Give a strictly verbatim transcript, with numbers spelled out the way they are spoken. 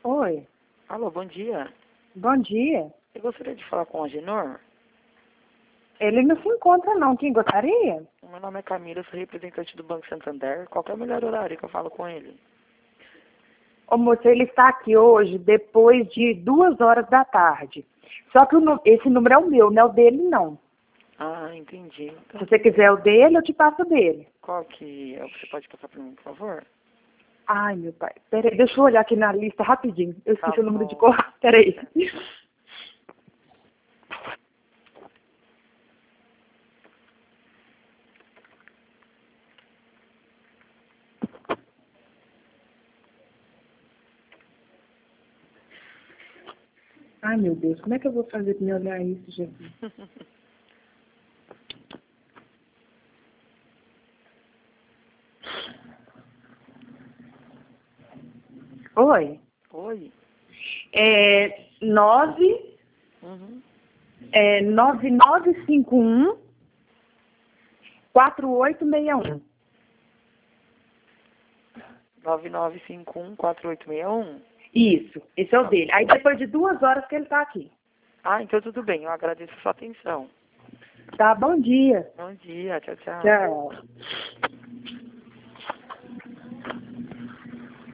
Oi, Alô, bom dia. bom dia. Eu gostaria de falar com o Agenor. Ele não se encontra não, quem gostaria? Meu nome é Camila, eu sou representante do Banco Santander. Qual que é o melhor horário que eu falo com ele? Ô moço, ele está aqui hoje depois de duas horas da tarde. Só que o nu- esse número é o meu, não é o dele não. Ah, entendi. Se você quiser o dele, eu te passo o dele. Qual que é o que você pode passar para mim, por favor? Ai, meu pai, peraí, deixa eu olhar aqui na lista rapidinho. Eu Tá esqueci o número de bom. cor. Peraí. Ai, meu Deus, como é que eu vou fazer pra me olhar isso, Jesus? Oi, Oi? é nove, Uhum. é nove nove cinco um, quatro oito seis um. nove nove cinco um quatro oito seis um. Isso, esse é o dele. Aí depois de duas horas que ele tá aqui. Ah, então tudo bem. Eu agradeço a sua atenção. Tá, bom dia. Bom dia. Tchau, tchau. Tchau.